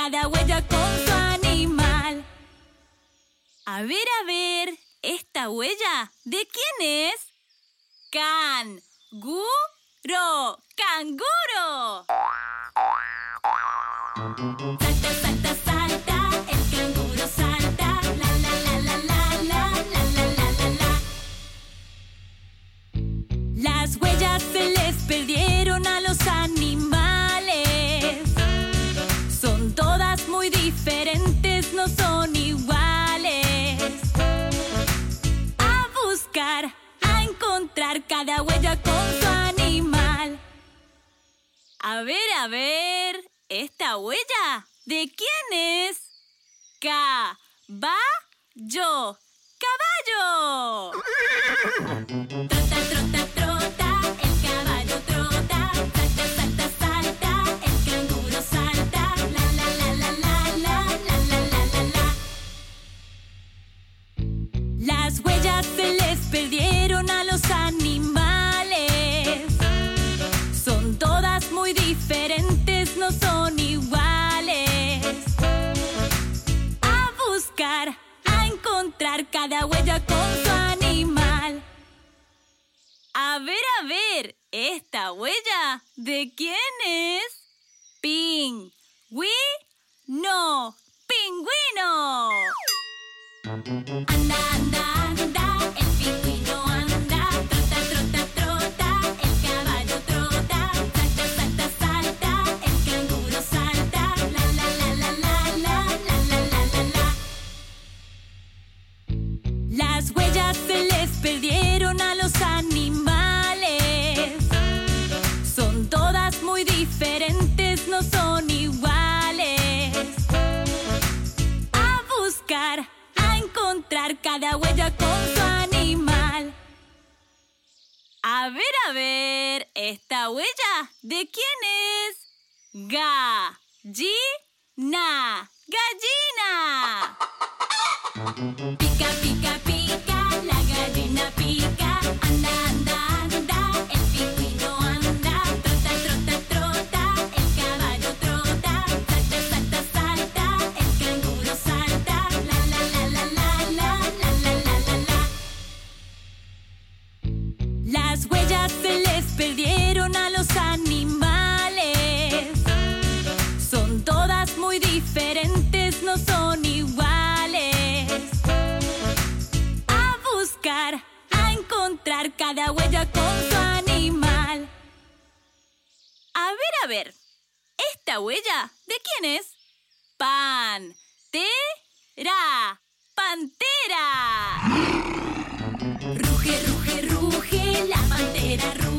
cada huella con su animal. A ver, ¿esta huella de quién es? ¡Can-gu-ro! ¡Canguro! Salta, salta, salta, el canguro salta. La, la, la, la, la, la, la, la, la, la, la. Las huellas se les perdieron a los animales. Son todas muy diferentes, no son iguales. A buscar, a encontrar cada huella con su animal. A ver, ¿esta huella de quién es? Caballo, caballo. Trota, trota, trota, el caballo trota. Salta, salta, salta, el canguro salta. La, la, la, la, la, la, la, la, la, la, la. Las huellas se les perdieron a los animales. Son todas muy diferentes, no son iguales. A buscar, a encontrar cada huella con su animal. A ver, ¿esta huella de quién es? Pingüino, pingüino. Anda, anda, anda, el pingüino anda. Trota, trota, trota, el caballo trota. Salta, salta, salta, el canguro salta. La, la, la, la, la, la, la, la, la, la, la. Las huellas se les perdieron a los animales. Son todas muy diferentes, no son iguales. A buscar, a encontrar cada huella con su animal. A ver, ¿esta huella de quién es? Gallina, gallina. Pica, pica, pica, la gallina pica. Anda, anda, anda, el pingüino anda. Trota, trota, trota, el caballo trota. Salta, salta, salta, el canguro salta. La, la, la, la, la, la, la, la, la, la, la. Las huellas se les perdieron a los animales. Son todas muy diferentes, no son iguales. A buscar, a encontrar cada huella con su animal. A ver, ¿esta huella de quién es? Pantera, pantera. Ruge, ruge, ruge, la pantera ruge.